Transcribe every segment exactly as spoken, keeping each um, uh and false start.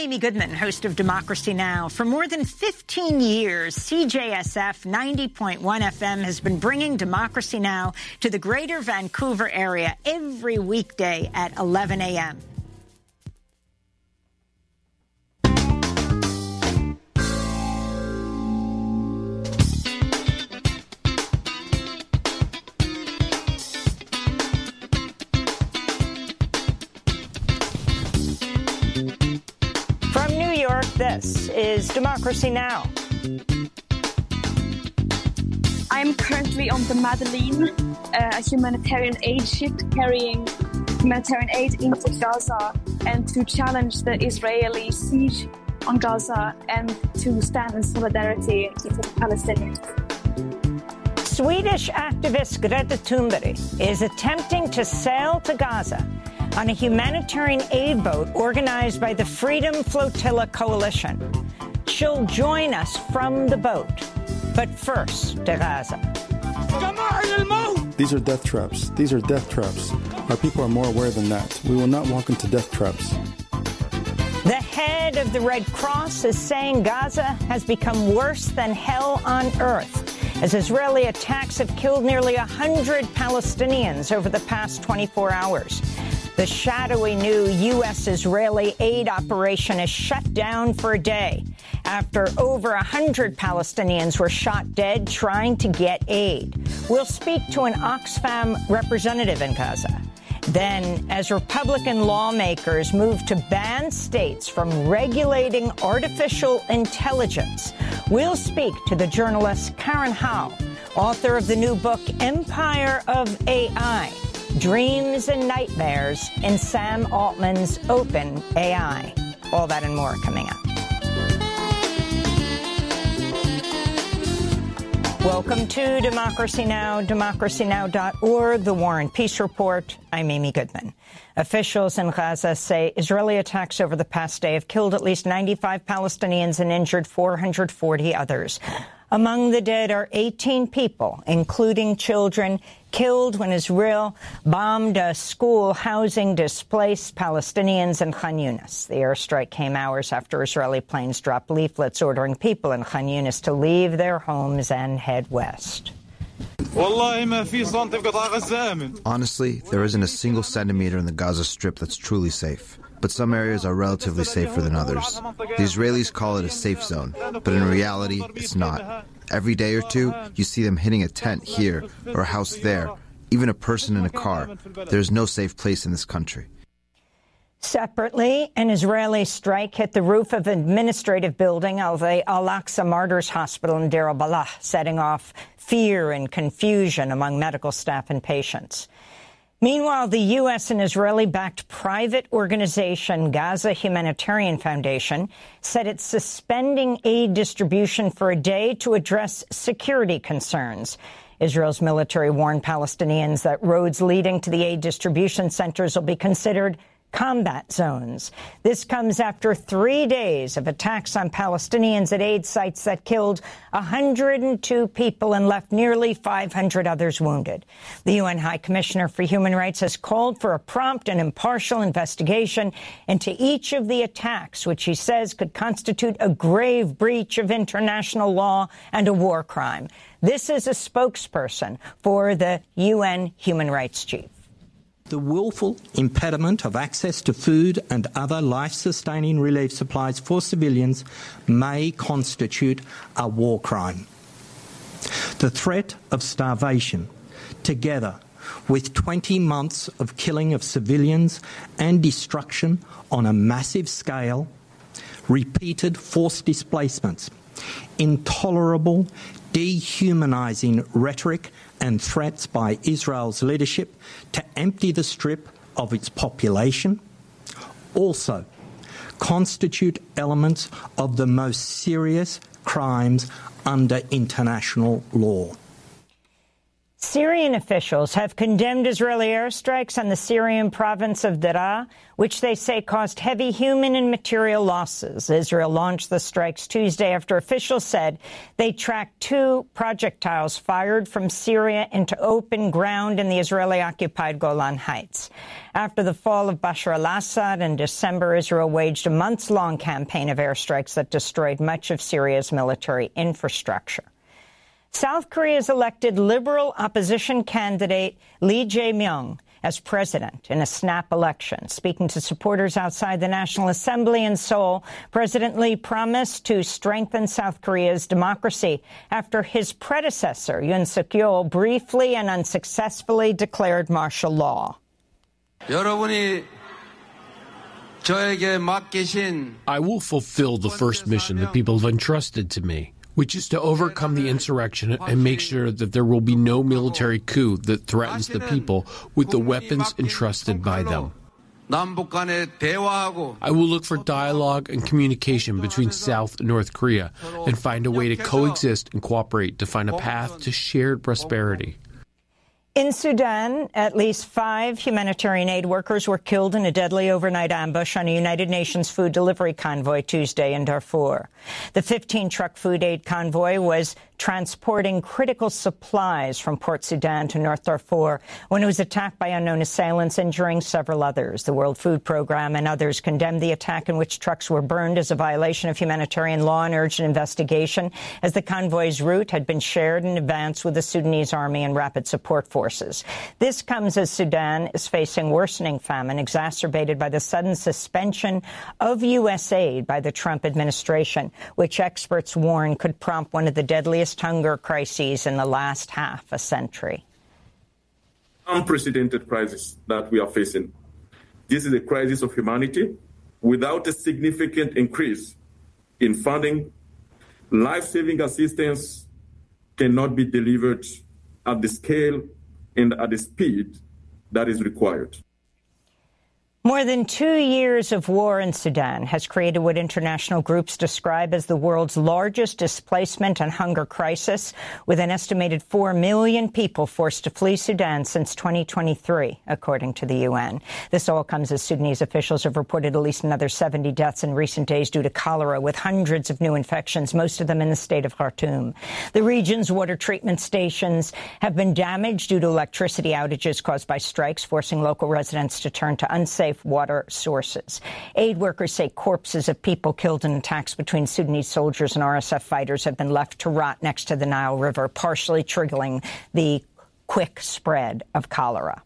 Amy Goodman, host of Democracy Now! For more than fifteen years, C J S F ninety point one F M has been bringing Democracy Now! To the greater Vancouver area every weekday at eleven a m This is Democracy Now! I'm currently on the Madeleine, uh, a humanitarian aid ship carrying humanitarian aid into Gaza, and to challenge the Israeli siege on Gaza and to stand in solidarity with the Palestinians. Swedish activist Greta Thunberg is attempting to sail to Gaza on a humanitarian aid boat organized by the Freedom Flotilla Coalition. She'll join us from the boat. But first, to Gaza. These are death traps. These are death traps. Our people are more aware than that. We will not walk into death traps. The head of the Red Cross is saying Gaza has become worse than hell on earth, as Israeli attacks have killed nearly one hundred Palestinians over the past twenty-four hours. The shadowy new U S-Israeli aid operation is shut down for a day after over one hundred Palestinians were shot dead trying to get aid. We'll speak to an Oxfam representative in Gaza. Then, as Republican lawmakers move to ban states from regulating artificial intelligence, we'll speak to the journalist Karen Howe, author of the new book Empire of A I, Dreams and Nightmares in Sam Altman's Open A I. All that and more coming up. Welcome to Democracy Now!, democracy now dot org, The War and Peace Report. I'm Amy Goodman. Officials in Gaza say Israeli attacks over the past day have killed at least ninety-five Palestinians and injured four hundred forty others. Among the dead are eighteen people, including children, killed when Israel bombed a school housing displaced Palestinians in Khan Yunis. The airstrike came hours after Israeli planes dropped leaflets ordering people in Khan Yunis to leave their homes and head west. Honestly, there isn't a single centimeter in the Gaza Strip that's truly safe. But some areas are relatively safer than others. The Israelis call it a safe zone, but in reality, it's not. Every day or two, you see them hitting a tent here or a house there, even a person in a car. There's no safe place in this country. Separately, an Israeli strike hit the roof of an administrative building of the Al-Aqsa Martyrs Hospital in Deir al-Balah, setting off fear and confusion among medical staff and patients. Meanwhile, the U S and Israeli-backed private organization Gaza Humanitarian Foundation said it's suspending aid distribution for a day to address security concerns. Israel's military warned Palestinians that roads leading to the aid distribution centers will be considered combat zones. This comes after three days of attacks on Palestinians at aid sites that killed one hundred two people and left nearly five hundred others wounded. The U N High Commissioner for Human Rights has called for a prompt and impartial investigation into each of the attacks, which he says could constitute a grave breach of international law and a war crime. This is a spokesperson for the U N Human Rights Chief. The willful impediment of access to food and other life-sustaining relief supplies for civilians may constitute a war crime. The threat of starvation, together with twenty months of killing of civilians and destruction on a massive scale, repeated forced displacements, intolerable, dehumanizing rhetoric and threats by Israel's leadership to empty the Strip of its population also constitute elements of the most serious crimes under international law. Syrian officials have condemned Israeli airstrikes on the Syrian province of Daraa, which they say caused heavy human and material losses. Israel launched the strikes Tuesday after officials said they tracked two projectiles fired from Syria into open ground in the Israeli-occupied Golan Heights. After the fall of Bashar al-Assad in December, Israel waged a months-long campaign of airstrikes that destroyed much of Syria's military infrastructure. South Korea's elected liberal opposition candidate Lee Jae-myung as president in a snap election. Speaking to supporters outside the National Assembly in Seoul, President Lee promised to strengthen South Korea's democracy after his predecessor, Yoon Suk-yeol, briefly and unsuccessfully declared martial law. 여러분이 저에게 맡기신 I will fulfill the first mission that people have entrusted to me, which is to overcome the insurrection and make sure that there will be no military coup that threatens the people with the weapons entrusted by them. I will look for dialogue and communication between South and North Korea and find a way to coexist and cooperate to find a path to shared prosperity. In Sudan, at least five humanitarian aid workers were killed in a deadly overnight ambush on a United Nations food delivery convoy Tuesday in Darfur. The fifteen-truck food aid convoy was transporting critical supplies from Port Sudan to North Darfur when it was attacked by unknown assailants, injuring several others. The World Food Programme and others condemned the attack, in which trucks were burned, as a violation of humanitarian law and urged an investigation, as the convoy's route had been shared in advance with the Sudanese Army and Rapid Support Forces. This comes as Sudan is facing worsening famine, exacerbated by the sudden suspension of U S aid by the Trump administration, which experts warn could prompt one of the deadliest hunger crises in the last half a century. Unprecedented crisis that we are facing. This is a crisis of humanity. Without a significant increase in funding, life-saving assistance cannot be delivered at the scale and at the speed that is required. More than two years of war in Sudan has created what international groups describe as the world's largest displacement and hunger crisis, with an estimated four million people forced to flee Sudan since twenty twenty-three, according to the U N. This all comes as Sudanese officials have reported at least another seventy deaths in recent days due to cholera, with hundreds of new infections, most of them in the state of Khartoum. The region's water treatment stations have been damaged due to electricity outages caused by strikes, forcing local residents to turn to unsafe water sources. Aid workers say corpses of people killed in attacks between Sudanese soldiers and R S F fighters have been left to rot next to the Nile River, partially triggering the quick spread of cholera.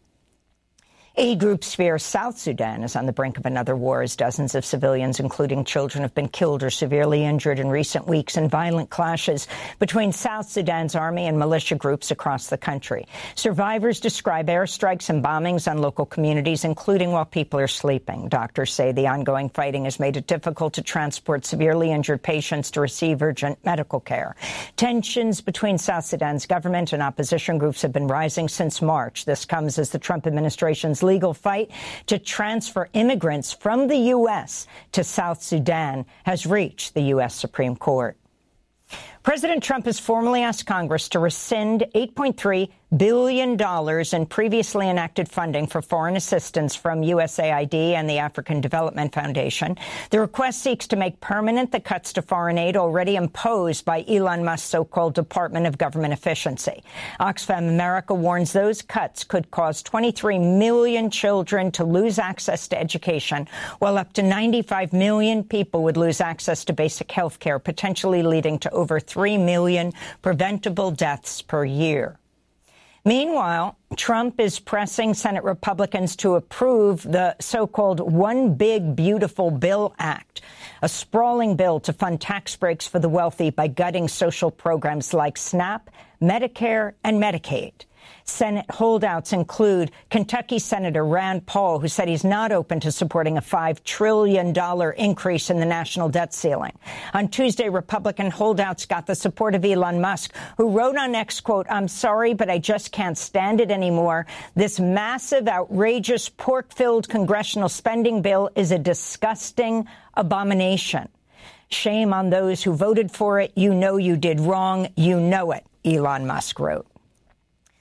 Aid groups fear South Sudan is on the brink of another war, as dozens of civilians, including children, have been killed or severely injured in recent weeks in violent clashes between South Sudan's army and militia groups across the country. Survivors describe airstrikes and bombings on local communities, including while people are sleeping. Doctors say the ongoing fighting has made it difficult to transport severely injured patients to receive urgent medical care. Tensions between South Sudan's government and opposition groups have been rising since March. This comes as the Trump administration's legal fight to transfer immigrants from the U S to South Sudan has reached the U S Supreme Court. President Trump has formally asked Congress to rescind eight point three billion dollars in previously enacted funding for foreign assistance from U S A I D and the African Development Foundation. The request seeks to make permanent the cuts to foreign aid already imposed by Elon Musk's so-called Department of Government Efficiency. Oxfam America warns those cuts could cause twenty-three million children to lose access to education, while up to ninety-five million people would lose access to basic health care, potentially leading to over three million preventable deaths per year. Meanwhile, Trump is pressing Senate Republicans to approve the so-called One Big Beautiful Bill Act, a sprawling bill to fund tax breaks for the wealthy by gutting social programs like SNAP, Medicare, and Medicaid. Senate holdouts include Kentucky Senator Rand Paul, who said he's not open to supporting a five trillion dollars increase in the national debt ceiling. On Tuesday, Republican holdouts got the support of Elon Musk, who wrote on X, quote, "I'm sorry, but I just can't stand it anymore. This massive, outrageous, pork-filled congressional spending bill is a disgusting abomination. Shame on those who voted for it. You know you did wrong. You know it," Elon Musk wrote.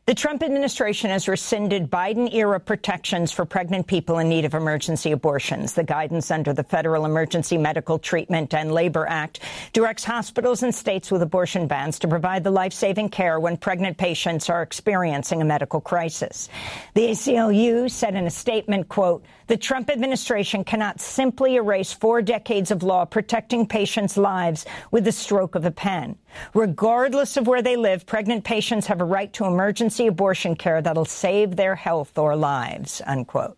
The Trump administration has rescinded Biden-era protections for pregnant people in need of emergency abortions. The guidance under the Federal Emergency Medical Treatment and Labor Act directs hospitals and states with abortion bans to provide the life-saving care when pregnant patients are experiencing a medical crisis. The A C L U said in a statement, quote, "The Trump administration cannot simply erase four decades of law protecting patients' lives with the stroke of a pen. Regardless of where they live, pregnant patients have a right to emergency abortion care that'll save their health or lives," unquote.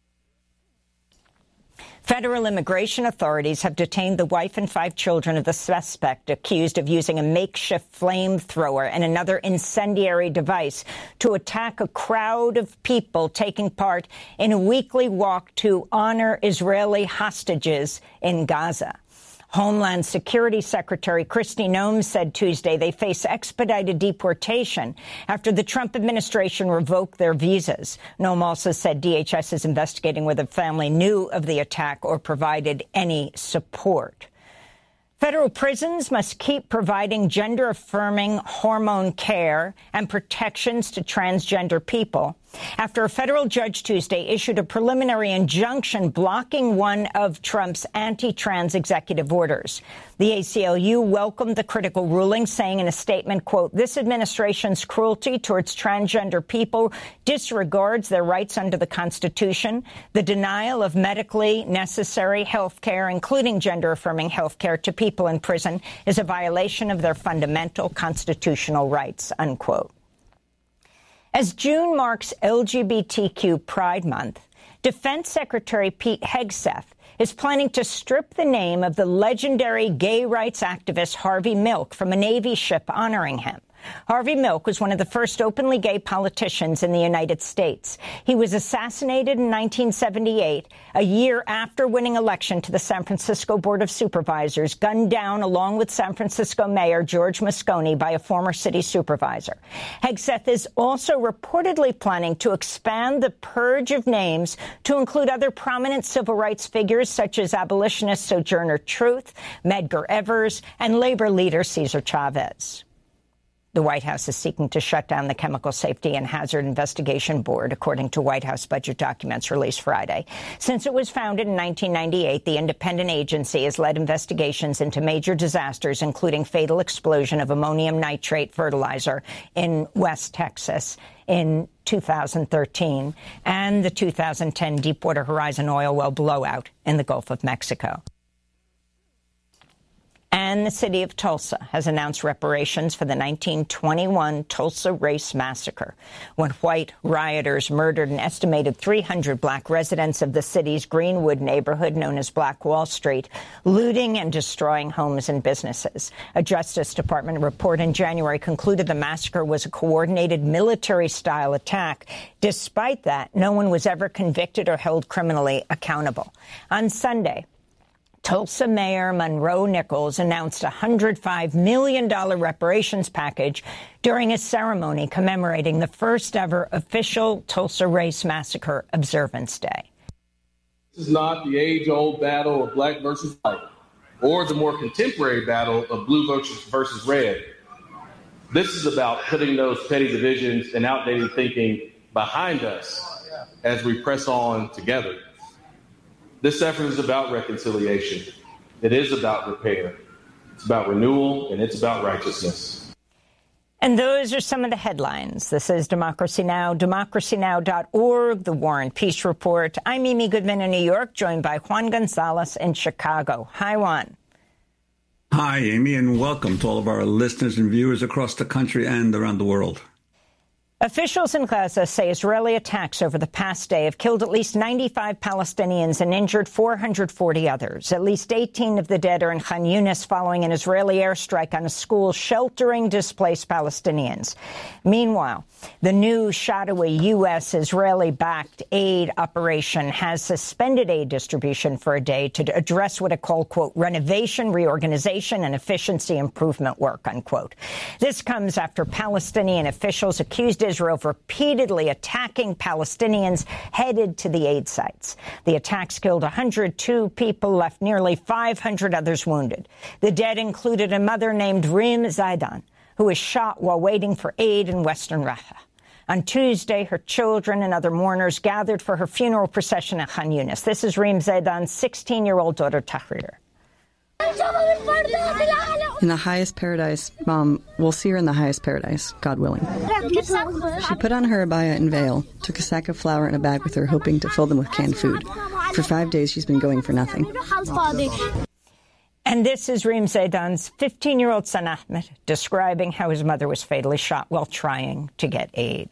Federal immigration authorities have detained the wife and five children of the suspect accused of using a makeshift flamethrower and another incendiary device to attack a crowd of people taking part in a weekly walk to honor Israeli hostages in Gaza. Homeland Security Secretary Kristi Noem said Tuesday they face expedited deportation after the Trump administration revoked their visas. Noem also said D H S is investigating whether the family knew of the attack or provided any support. Federal prisons must keep providing gender-affirming hormone care and protections to transgender people after a federal judge Tuesday issued a preliminary injunction blocking one of Trump's anti-trans executive orders. The A C L U welcomed the critical ruling, saying in a statement, quote, "This administration's cruelty towards transgender people disregards their rights under the Constitution. The denial of medically necessary health care, including gender-affirming health care to people in prison, is a violation of their fundamental constitutional rights," unquote. As June marks L G B T Q Pride Month, Defense Secretary Pete Hegseth is planning to strip the name of the legendary gay rights activist Harvey Milk from a Navy ship honoring him. Harvey Milk was one of the first openly gay politicians in the United States. He was assassinated in nineteen seventy-eight, a year after winning election to the San Francisco Board of Supervisors, gunned down along with San Francisco Mayor George Moscone by a former city supervisor. Hegseth is also reportedly planning to expand the purge of names to include other prominent civil rights figures such as abolitionist Sojourner Truth, Medgar Evers, and labor leader Cesar Chavez. The White House is seeking to shut down the Chemical Safety and Hazard Investigation Board, according to White House budget documents released Friday. Since it was founded in nineteen ninety-eight, the independent agency has led investigations into major disasters, including fatal explosion of ammonium nitrate fertilizer in West Texas in two thousand thirteen and the two thousand ten Deepwater Horizon oil well blowout in the Gulf of Mexico. And the city of Tulsa has announced reparations for the nineteen twenty-one Tulsa Race Massacre, when white rioters murdered an estimated three hundred black residents of the city's Greenwood neighborhood known as Black Wall Street, looting and destroying homes and businesses. A Justice Department report in January concluded the massacre was a coordinated military-style attack. Despite that, no one was ever convicted or held criminally accountable. On Sunday, Tulsa Mayor Monroe Nichols announced a one hundred five million dollars reparations package during a ceremony commemorating the first-ever official Tulsa Race Massacre Observance Day. This is not the age-old battle of black versus white, or the more contemporary battle of blue versus, versus red. This is about putting those petty divisions and outdated thinking behind us as we press on together. This effort is about reconciliation. It is about repair. It's about renewal, and it's about righteousness. And those are some of the headlines. This is Democracy Now!, democracy now dot org, the War and Peace Report. I'm Amy Goodman in New York, joined by Juan Gonzalez in Chicago. Hi, Juan. Hi, Amy, and welcome to all of our listeners and viewers across the country and around the world. Officials in Gaza say Israeli attacks over the past day have killed at least ninety-five Palestinians and injured four hundred forty others. At least eighteen of the dead are in Khan Yunis following an Israeli airstrike on a school sheltering displaced Palestinians. Meanwhile, the new shadowy U S Israeli-backed aid operation has suspended aid distribution for a day to address what it called, quote, renovation, reorganization, and efficiency improvement work, unquote. This comes after Palestinian officials accused Israel of repeatedly attacking Palestinians headed to the aid sites. The attacks killed one hundred two people, left nearly five hundred others wounded. The dead included a mother named Reem Zaidan, who was shot while waiting for aid in western Rafah. On Tuesday, her children and other mourners gathered for her funeral procession at Khan Yunis. This is Reem Zaidan's sixteen-year-old daughter, Tahrir. In the highest paradise, Mom, we'll see her in the highest paradise, God willing. She put on her abaya and veil, took a sack of flour and a bag with her, hoping to fill them with canned food. For five days, she's been going for nothing. And this is Reem Zaidan's fifteen-year-old son, Ahmed, describing how his mother was fatally shot while trying to get aid.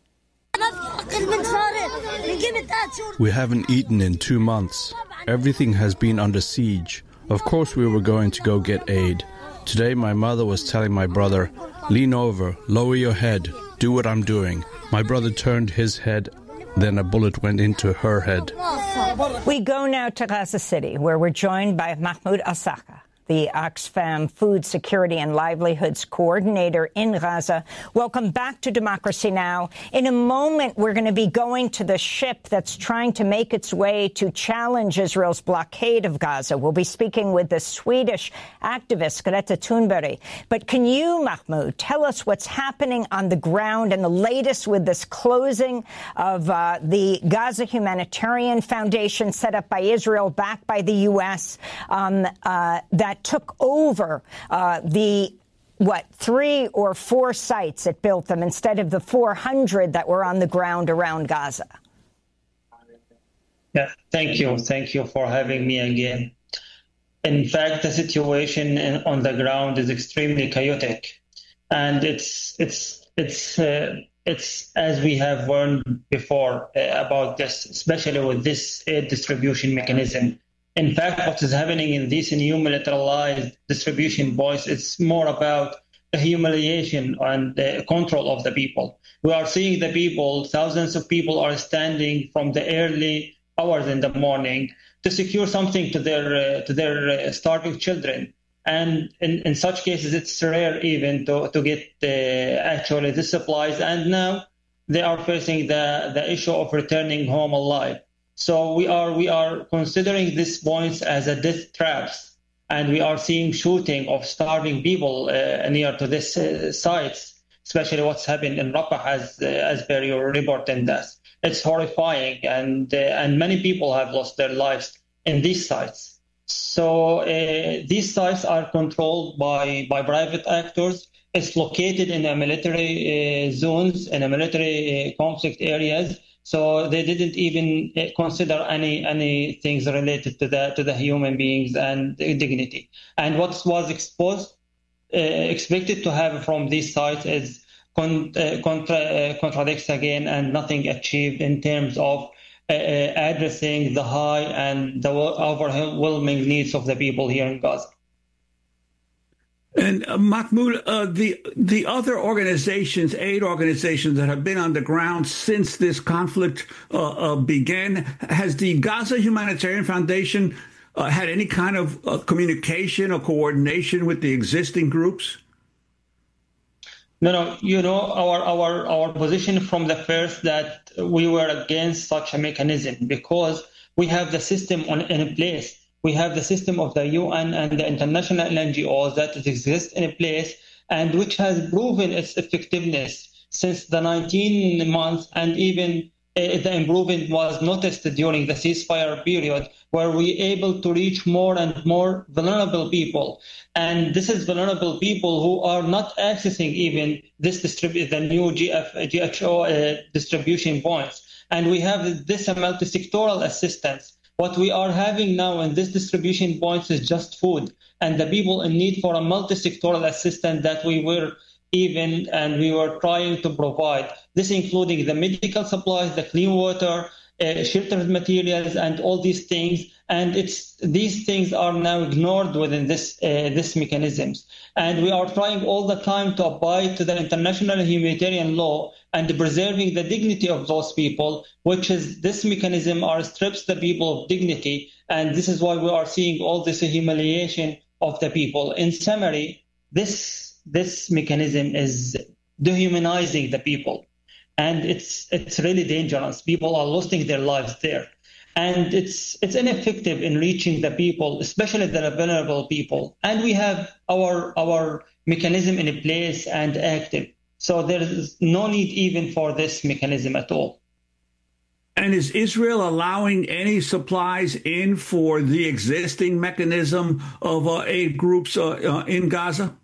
We haven't eaten in two months. Everything has been under siege. Of course we were going to go get aid. Today my mother was telling my brother, lean over, lower your head, do what I'm doing. My brother turned his head, then a bullet went into her head. We go now to Gaza City, where we're joined by Mahmoud Al-Saka, the Oxfam Food Security and Livelihoods Coordinator in Gaza. Welcome back to Democracy Now! In a moment, we're going to be going to the ship that's trying to make its way to challenge Israel's blockade of Gaza. We'll be speaking with the Swedish activist Greta Thunberg. But can you, Mahmoud, tell us what's happening on the ground and the latest with this closing of uh, the Gaza Humanitarian Foundation set up by Israel, backed by the U S, um, uh, that took over uh, the, what, three or four sites it built them instead of the four hundred that were on the ground around Gaza? Yeah, thank you. Thank you for having me again. In fact, the situation in, on the ground is extremely chaotic, and it's it's it's uh, it's as we have warned before uh, about this, especially with this aid distribution mechanism. In fact, what is happening in these new militarized distribution points, it's more about the humiliation and the control of the people. We are seeing the people, thousands of people are standing from the early hours in the morning to secure something to their uh, to their uh, starving children. And in, in such cases, it's rare even to, to get uh, actually the supplies. And now they are facing the, the issue of returning home alive. So we are we are considering these points as a death traps, and we are seeing shooting of starving people uh, near to these uh, sites, especially what's happened in Rafah, as uh, as Barry reported this. It's horrifying, and uh, and many people have lost their lives in these sites. So uh, these sites are controlled by by private actors. It's located in a military uh, zones, in a military uh, conflict areas. So they didn't even consider any any things related to the to the human beings and dignity. And what was exposed, uh, expected to have from these sites is con, uh, contra, uh, contradicts again, and nothing achieved in terms of uh, addressing the high and the overwhelming needs of the people here in Gaza. And uh, Mahmoud, uh, the the other organizations, aid organizations that have been on the ground since this conflict uh, uh, began, has the Gaza Humanitarian Foundation uh, had any kind of uh, communication or coordination with the existing groups? No, no. You know, our our our position from the first that we were against such a mechanism, because we have the system on in place. We have the system of the U N and the international N G Os that exists in place, and which has proven its effectiveness since the nineteen months, and even uh, the improvement was noticed during the ceasefire period, where we able to reach more and more vulnerable people. And this is vulnerable people who are not accessing even this distribute the new G F, G H O uh, distribution points. And we have this multi-sectoral assistance. What we are having now in this distribution points is just food, and the people in need for a multi-sectoral assistance that we were even and we were trying to provide. This including the medical supplies, the clean water, uh, sheltered materials, and all these things. And it's these things are now ignored within this uh, this mechanisms. And we are trying all the time to abide to the international humanitarian law and preserving the dignity of those people, which is this mechanism are strips the people of dignity. And this is why we are seeing all this humiliation of the people. In summary, this this mechanism is dehumanizing the people. And it's it's really dangerous. People are losing their lives there. And it's it's ineffective in reaching the people, especially the vulnerable people. And we have our our mechanism in place and active. So there is no need even for this mechanism at all. And is Israel allowing any supplies in for the existing mechanism of uh, aid groups uh, uh, in Gaza?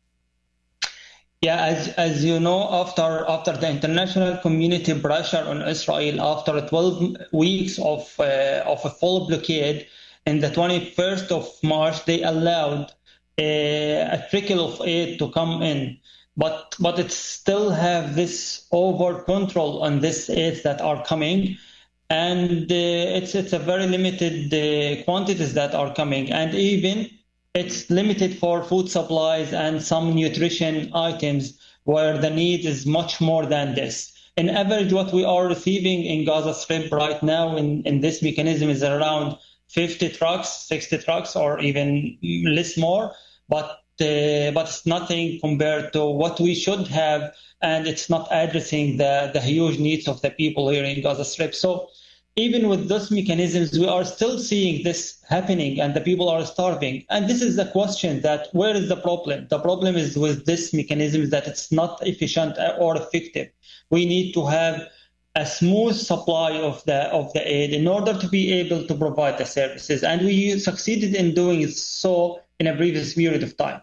Yeah, as as you know, after after the international community pressure on Israel, after twelve weeks of uh, of a full blockade, in the twenty-first of March, they allowed a, a trickle of aid to come in, but but it still have this over control on this aid that are coming, and uh, it's it's a very limited uh, quantities that are coming, and even it's limited for food supplies and some nutrition items where the need is much more than this. In average, what we are receiving in Gaza Strip right now in, in this mechanism is around fifty trucks, sixty trucks, or even less more. But uh, but it's nothing compared to what we should have, and it's not addressing the, the huge needs of the people here in Gaza Strip. So even with those mechanisms, we are still seeing this happening and the people are starving. And this is the question that where is the problem? The problem is with this mechanism that it's not efficient or effective. We need to have a smooth supply of the of the aid in order to be able to provide the services. And we succeeded in doing so in a previous period of time.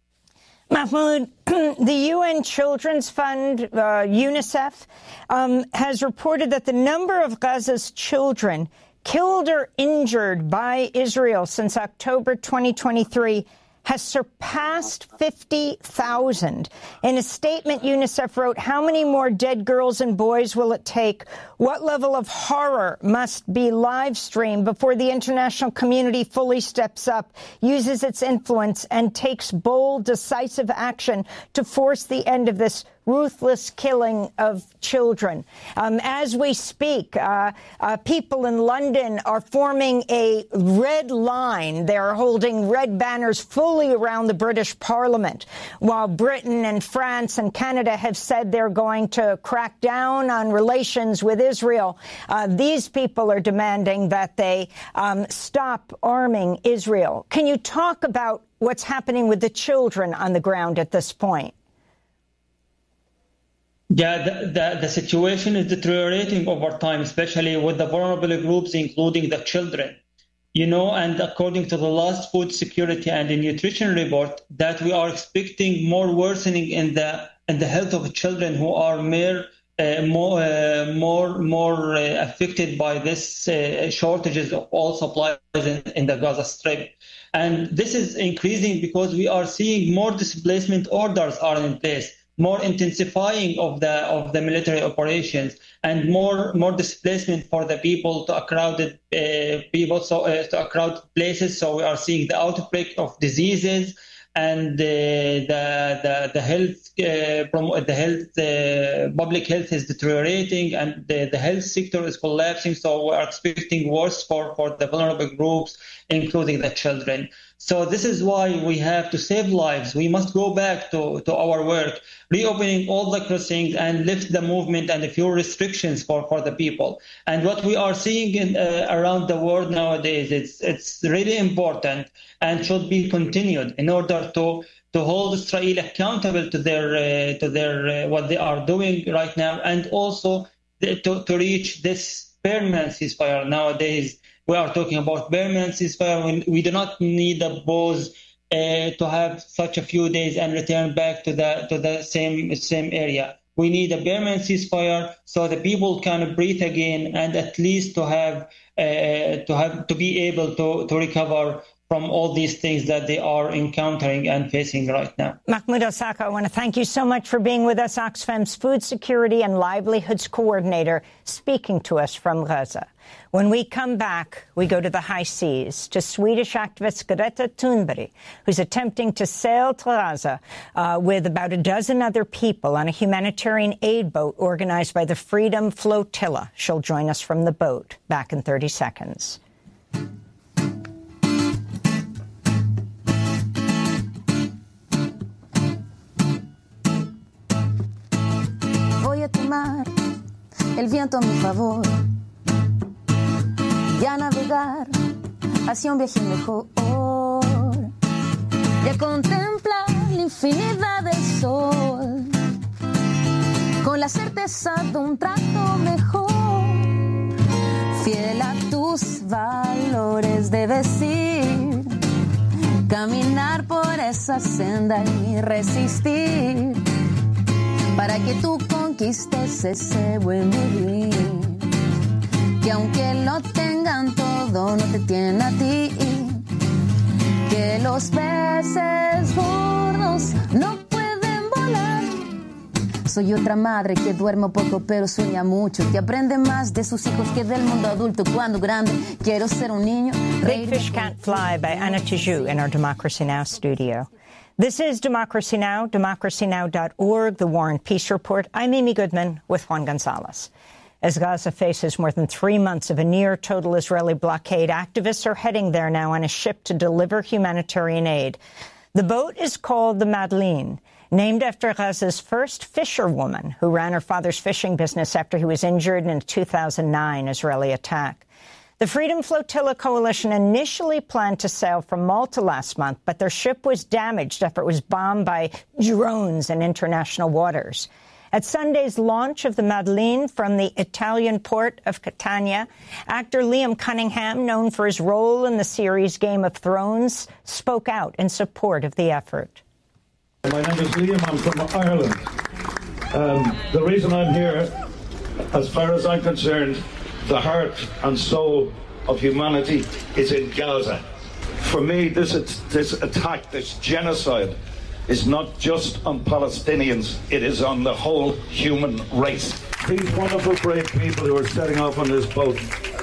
Mahmoud, the U N Children's Fund, uh, UNICEF, um, has reported that the number of Gaza's children killed or injured by Israel since October twenty twenty-three has surpassed fifty thousand. In a statement, UNICEF wrote, "How many more dead girls and boys will it take? What level of horror must be live streamed before the international community fully steps up, uses its influence, and takes bold, decisive action to force the end of this ruthless killing of children?" Um, as we speak, uh, uh, people in London are forming a red line. They're holding red banners fully around the British Parliament, while Britain and France and Canada have said they're going to crack down on relations with Israel. Uh, these people are demanding that they um, stop arming Israel. Can you talk about what's happening with the children on the ground at this point? Yeah, the, the, the situation is deteriorating over time, especially with the vulnerable groups, including the children. You know, and according to the last food security and the nutrition report, that we are expecting more worsening in the in the health of children who are more uh, more uh, more more uh, affected by this uh, shortages of all supplies in, in the Gaza Strip. And this is increasing because we are seeing more displacement orders are in place, more intensifying of the of the military operations, and more more displacement for the people to a crowded uh, people so uh, to a crowded places. So we are seeing the outbreak of diseases, and uh, the the the health uh, prom- the health uh, public health is deteriorating, and the, the health sector is collapsing. So we are expecting worse for for the vulnerable groups, including the children. So this is why we have to save lives. We must go back to, to our work, reopening all the crossings and lift the movement and a few restrictions for, for the people. And what we are seeing in, uh, around the world nowadays, it's it's really important and should be continued in order to to hold Israel accountable to their uh, to their uh, what they are doing right now, and also the, to to reach this permanent ceasefire nowadays. We are talking about permanent ceasefire. We do not need a pause uh, to have such a few days and return back to the to the same same area. We need a permanent ceasefire so the people can breathe again, and at least to have uh, to have to be able to, to recover from all these things that they are encountering and facing right now. Mahmoud El-Saka, I want to thank you so much for being with us, Oxfam's Food Security and Livelihoods Coordinator, speaking to us from Gaza. When we come back, we go to the high seas, to Swedish activist Greta Thunberg, who's attempting to sail to Gaza uh, with about a dozen other people on a humanitarian aid boat organized by the Freedom Flotilla. She'll join us from the boat. Back in thirty seconds. Voy a tomar el viento a mi favor y a navegar hacia un viaje mejor y a contemplar la infinidad del sol con la certeza de un trato mejor. Fiel a tus valores debes ir, caminar por esa senda y resistir, para que tú conquistes ese buen vivir, que aunque lo tengan todo no te tiene a ti, que los peces gordos no pueden volar. Soy otra madre que duerme poco pero sueña mucho, que aprende más de sus hijos que del mundo adulto. Cuando grande quiero ser un niño. Big Fish Can't Fly by Anna Tijoux in our Democracy Now! Studio. This is Democracy Now!, democracy now dot org, the War and Peace Report. I'm Amy Goodman with Juan Gonzalez. As Gaza faces more than three months of a near-total Israeli blockade, activists are heading there now on a ship to deliver humanitarian aid. The boat is called the Madeleine, named after Gaza's first fisherwoman who ran her father's fishing business after he was injured in a two thousand nine Israeli attack. The Freedom Flotilla Coalition initially planned to sail from Malta last month, but their ship was damaged after it was bombed by drones in international waters. At Sunday's launch of the Madeleine from the Italian port of Catania, actor Liam Cunningham, known for his role in the series Game of Thrones, spoke out in support of the effort. My name is Liam. I'm from Ireland. Um, the reason I'm here, as far as I'm concerned, the heart and soul of humanity is in Gaza. For me, this, this attack, this genocide, is not just on Palestinians, it is on the whole human race. These wonderful, brave people who are setting off on this boat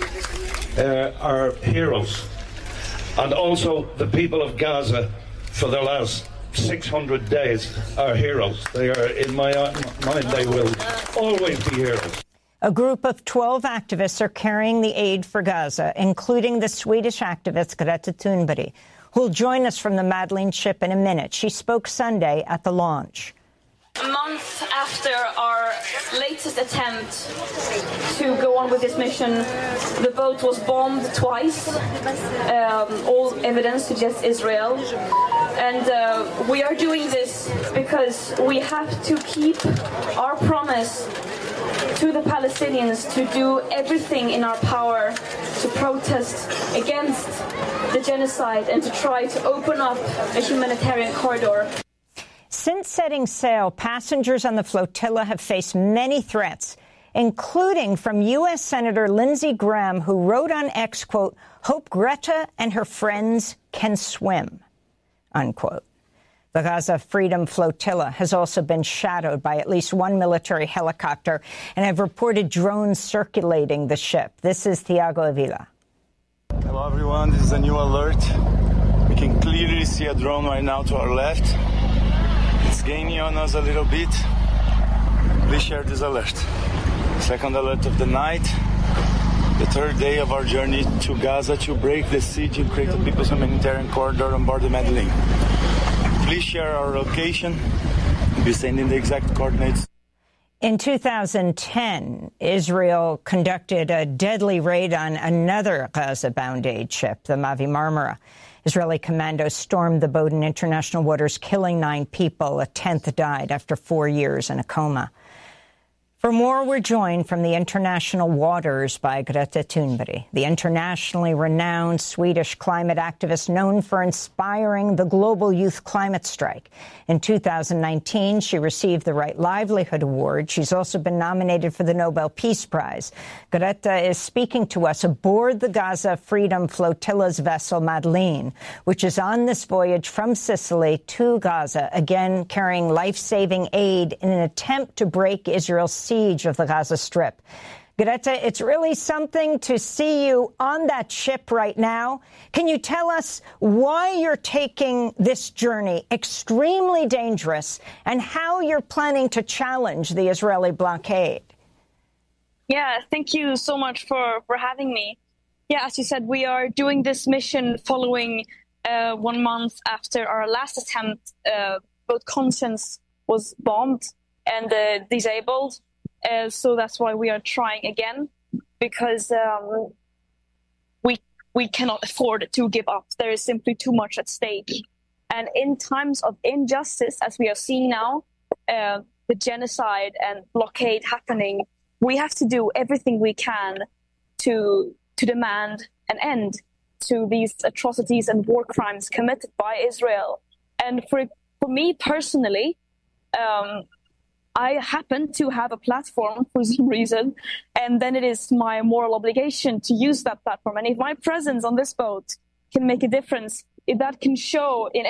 uh, are heroes. And also the people of Gaza, for the last six hundred days, are heroes. They are, in my mind, they will always be heroes. A group of twelve activists are carrying the aid for Gaza, including the Swedish activist Greta Thunberg, who will join us from the Madeleine ship in a minute. She spoke Sunday at the launch. A month after our latest attempt to go on with this mission, the boat was bombed twice. Um, all evidence suggests Israel. And uh, we are doing this because we have to keep our promise to the Palestinians to do everything in our power to protest against the genocide and to try to open up a humanitarian corridor. Since setting sail, passengers on the flotilla have faced many threats, including from U S Senator Lindsey Graham, who wrote on X, quote, "Hope Greta and her friends can swim," unquote. The Gaza Freedom Flotilla has also been shadowed by at least one military helicopter and have reported drones circulating the ship. This is Thiago Avila. Hello, everyone. This is a new alert. We can clearly see a drone right now to our left. It's gaining on us a little bit. Please share this alert. Second alert of the night. The third day of our journey to Gaza to break the siege and create a people's humanitarian corridor on board the Madeleine. Please share our location. We'll be sending the exact coordinates. In two thousand ten, Israel conducted a deadly raid on another Gaza-bound aid ship, the Mavi Marmara. Israeli commandos stormed the boat in international waters, killing nine people. A tenth died after four years in a coma. For more, we're joined from the international waters by Greta Thunberg, the internationally renowned Swedish climate activist known for inspiring the global youth climate strike. In two thousand nineteen, she received the Right Livelihood Award. She's also been nominated for the Nobel Peace Prize. Greta is speaking to us aboard the Gaza Freedom Flotilla's vessel Madeleine, which is on this voyage from Sicily to Gaza, again carrying life-saving aid in an attempt to break Israel's siege of the Gaza Strip. Greta, it's really something to see you on that ship right now. Can you tell us why you're taking this journey, extremely dangerous, and how you're planning to challenge the Israeli blockade? Yeah, thank you so much for, for having me. Yeah, as you said, we are doing this mission following uh, one month after our last attempt. Uh, both Conscience was bombed and uh, disabled. Uh, so that's why we are trying again, because um, we we cannot afford to give up. There is simply too much at stake. And in times of injustice, as we are seeing now, uh, the genocide and blockade happening, we have to do everything we can to to demand an end to these atrocities and war crimes committed by Israel. And for for me personally, um, I happen to have a platform for some reason, and then it is my moral obligation to use that platform. And if my presence on this boat can make a difference, if that can show in